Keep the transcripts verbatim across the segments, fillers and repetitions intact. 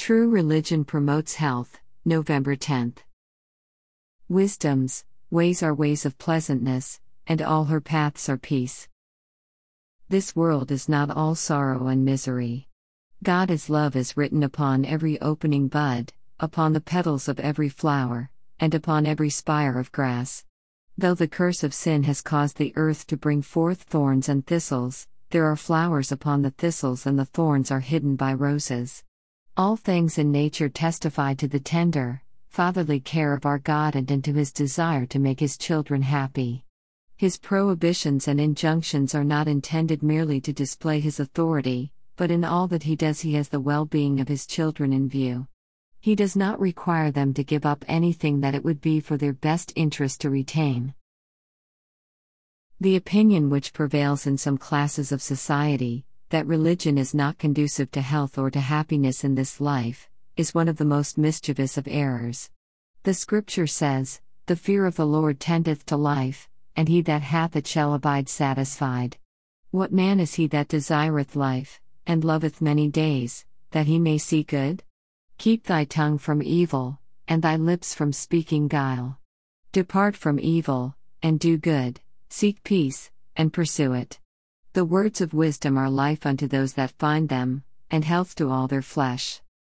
True religion promotes health, November tenth. Wisdom's ways are ways of pleasantness, and all her paths are peace. This world is not all sorrow and misery. God is love is written upon every opening bud, upon the petals of every flower, and upon every spire of grass. Though the curse of sin has caused the earth to bring forth thorns and thistles, there are flowers upon the thistles and the thorns are hidden by roses. All things in nature testify to the tender, fatherly care of our God and into His desire to make His children happy. His prohibitions and injunctions are not intended merely to display His authority, but in all that He does He has the well-being of His children in view. He does not require them to give up anything that it would be for their best interest to retain. The opinion which prevails in some classes of society, that religion is not conducive to health or to happiness in this life, is one of the most mischievous of errors. The Scripture says, "The fear of the Lord tendeth to life, and he that hath it shall abide satisfied." What man is he that desireth life, and loveth many days, that he may see good? Keep thy tongue from evil, and thy lips from speaking guile. Depart from evil, and do good, seek peace, and pursue it. The words of wisdom are life unto those that find them, and health to all their flesh.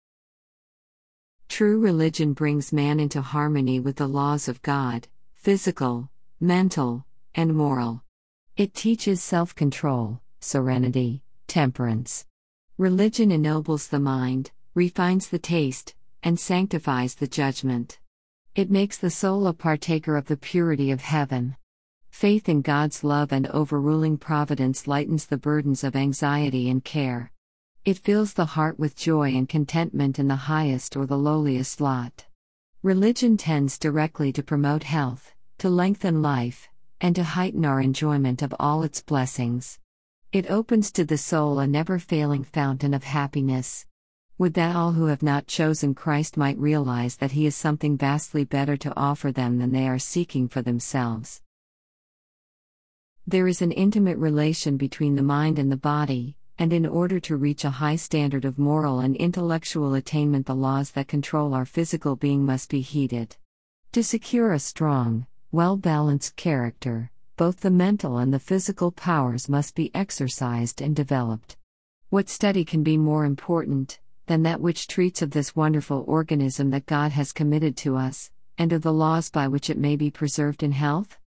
True religion brings man into harmony with the laws of God, physical, mental, and moral. It teaches self-control, serenity, temperance. Religion ennobles the mind, refines the taste, and sanctifies the judgment. It makes the soul a partaker of the purity of heaven. Faith in God's love and overruling providence lightens the burdens of anxiety and care. It fills the heart with joy and contentment in the highest or the lowliest lot. Religion tends directly to promote health, to lengthen life, and to heighten our enjoyment of all its blessings. It opens to the soul a never-failing fountain of happiness. Would that all who have not chosen Christ might realize that He is something vastly better to offer them than they are seeking for themselves. There is an intimate relation between the mind and the body, and in order to reach a high standard of moral and intellectual attainment, the laws that control our physical being must be heeded. To secure a strong, well-balanced character, both the mental and the physical powers must be exercised and developed. What study can be more important than that which treats of this wonderful organism that God has committed to us, and of the laws by which it may be preserved in health?